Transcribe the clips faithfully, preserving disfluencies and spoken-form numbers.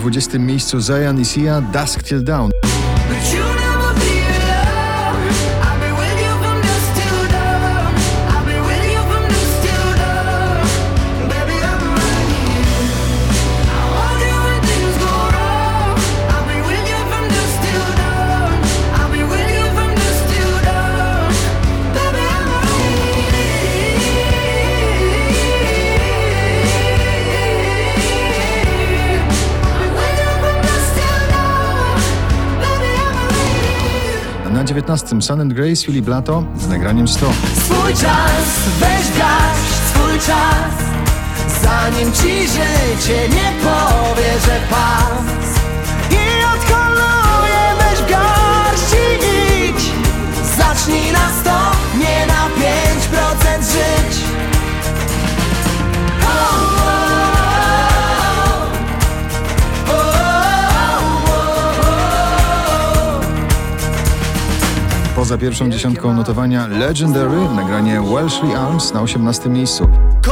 dwudziestym miejscu Zayn i Sia, Dusk Till Dawn. Na dziewiętnastym Sun and Grace, Philip Lato z nagraniem sto. Swój czas, weź gaś, swój czas, zanim ci życie nie powie, że pas. I odkoluje, weź w garści idź. Zacznij na sto, nie na pięć procent żyć. Poza pierwszą dziesiątką notowania Legendary, nagranie Welshly Arms na osiemnastym miejscu.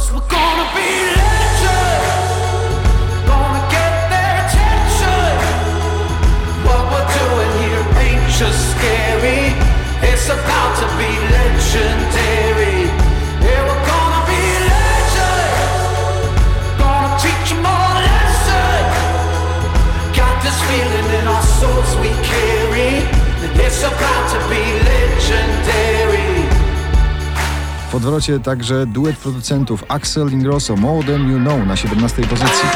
W odwrocie także duet producentów Axel Ingrosso, More Than You Know na siedemnastej pozycji.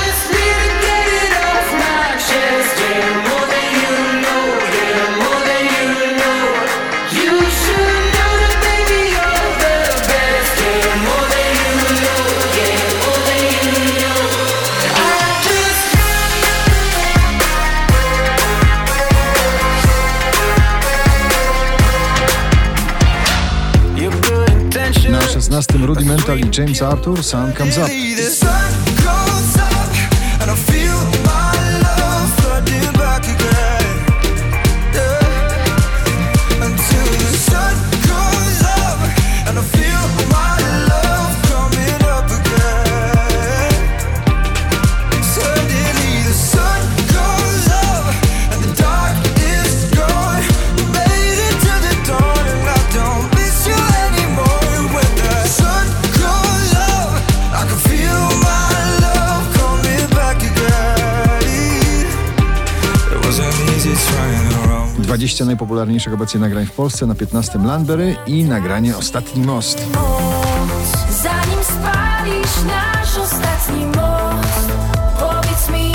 Na szesnastym Rudimental i James Arthur, Sun Comes Up. dwadzieścia najpopularniejszych obecnie nagrań w Polsce, na piętnastym Landberry i nagranie Ostatni Most. Zanim spalisz nasz ostatni most, powiedz mi,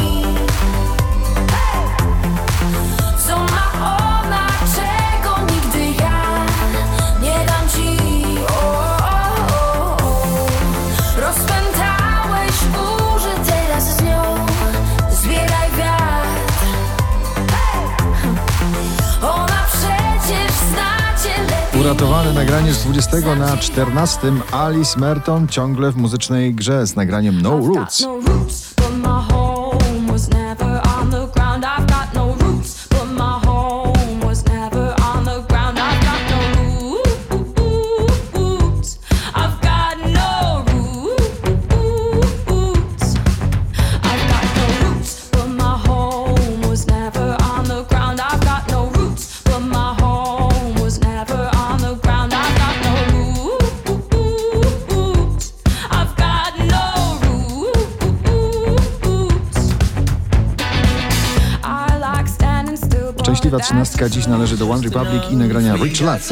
co ma ona, czego nigdy ja nie dam ci. O, o, o. Rozpętałeś burzę, teraz z nią zbieraj wiatr. Ona przecież zna cię lepiej. Uratowane nagranie z dwudziestego na czternastym Alice Merton, ciągle w muzycznej grze z nagraniem No Roots. Szczęśliwa trzynastka dziś należy do One Republic i nagrania Rich Love.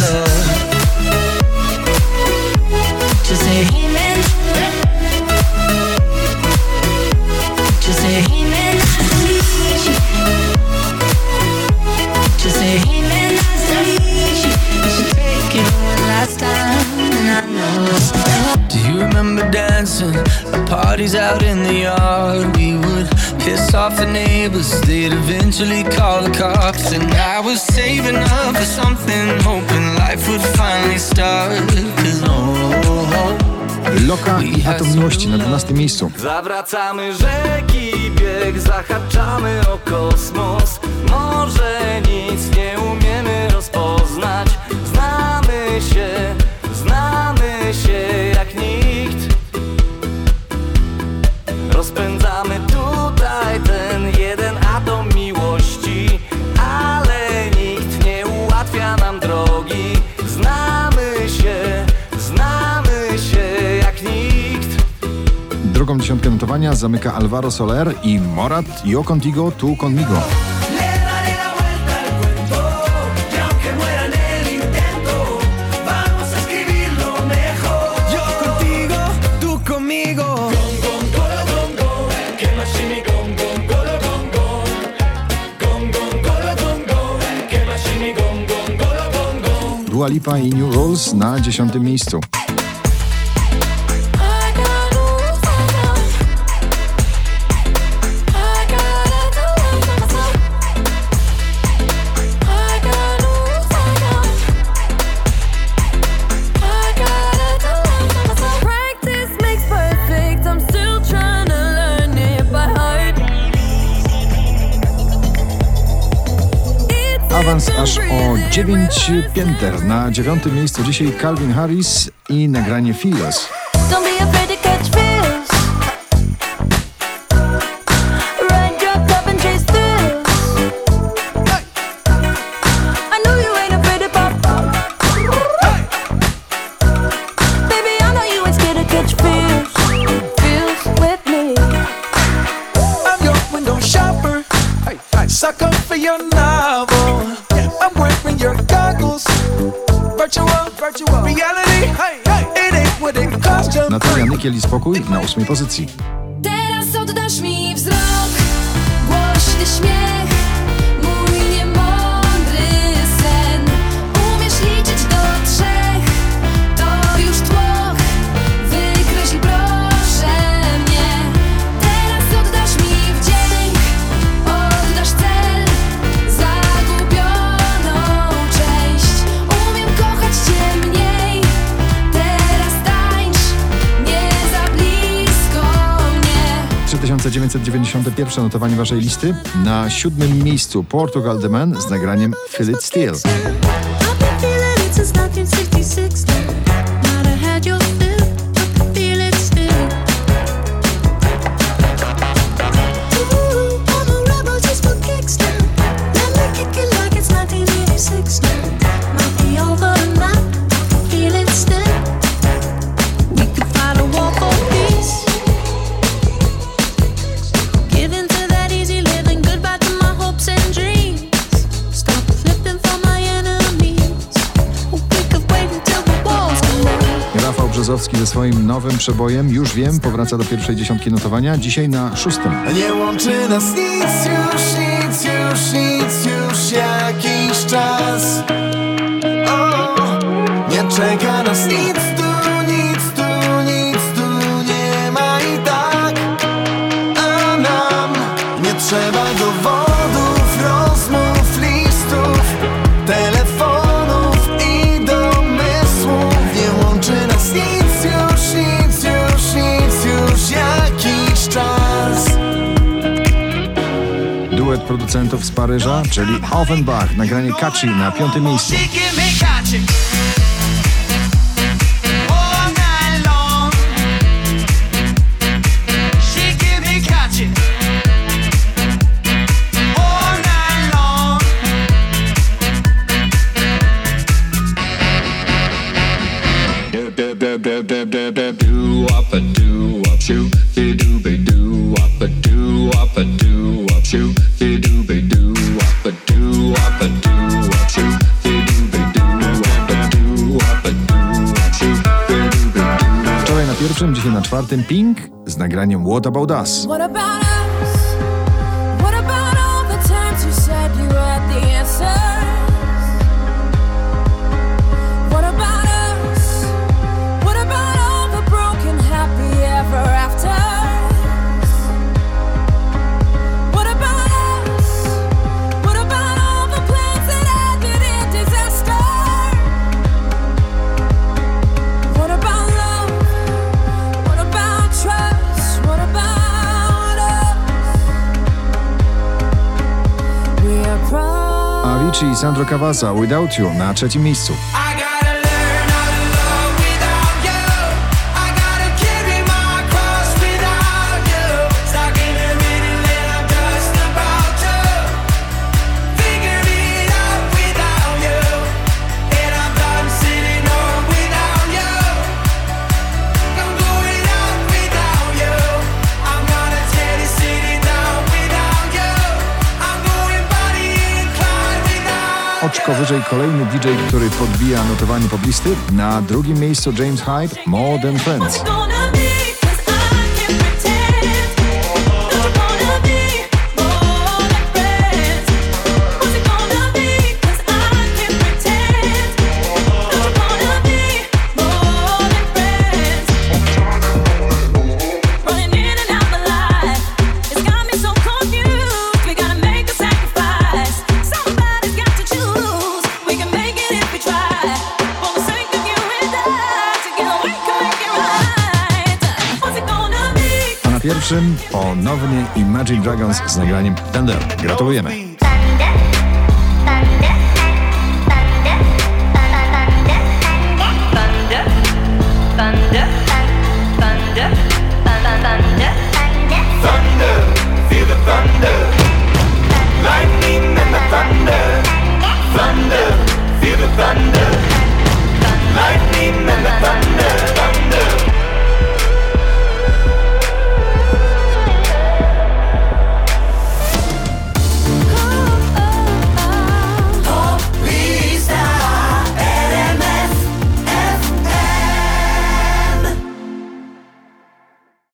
Do you remember dancing at parties out in the yard? We would piss off the neighbors, they'd eventually call the cops. And I was saving up for something, hoping life would finally start. Cause oh, Loka i Atom Miłości na dwunastym miejscu. Zawracamy rzeki, bieg, zahaczamy o kosmos. Może nic nie umiemy rozpoznać. Znamy się, znamy się jak nikt. Rozpędzamy tutaj ten Pierwszą dziesiątkę notowania zamyka Alvaro Soler i Morat Yo Contigo, Tu Conmigo. Dua Lipa i New Rules na dziesiątym miejscu. Awans aż o dziewięć pięter. Na dziewiątym miejscu dzisiaj Calvin Harris i nagranie Feels. Suck up for your novel. I'm wearing your goggles. Virtual, virtual reality. It ain't what it cost you. Natalia Nykiel i Spokój na ósmej pozycji. Teraz oddasz mi wzrok, głośny śmiech, mój niemądry sen. Umiesz liczyć do trzech, to już tłoch. Wykreśl proszę mnie. Teraz oddasz mi wdzięk, oddasz cel, zagubioną część. Umiem kochać cię mniej. Teraz tańcz, nie za blisko mnie. trzy tysiące dziewięćset dziewięćdziesiąte pierwsze notowanie waszej listy. Na siódmym miejscu Portugal The Man z nagraniem Feel It Still. Rafał Brzozowski ze swoim nowym przebojem Już Wiem powraca do pierwszej dziesiątki notowania, dzisiaj na szóstym. Nie łączy nas nic już, nic już, nic już jakiś czas. O, nie czeka nas nic tu, nic tu, nic tu nie ma i tak. A nam nie trzeba dowodów, rozmów, listów, telefonów i domysłów. Nie łączy nas nic już, nic już, nic już jakiś czas. Duet producentów z Paryża, czyli Offenbach, nagranie Catchy na piątym miejscu. Wczoraj na pierwszym, dzisiaj na czwartym Pink z nagraniem What About Us. What about us? What about all the times you said you had the answers? What about us? What about all the broken happy ever afters? What about us? What about all the plans that ended in disaster? What about love? What about trust? What about us? We are proud. Avicii i Sandro Cavazza Without You na trzecim miejscu. I gotta learn how to love without you. I gotta carry my cross without you. Stuck in the middle and I'm just about to figure it out without you. And I'm done sitting home without you. I'm going out without you. Troszkę wyżej kolejny D J, który podbija notowanie poblisty. Na drugim miejscu James Hype, More Than Friends. Pierwszym ponownie Imagine Dragons z nagraniem Thunder. Gratulujemy.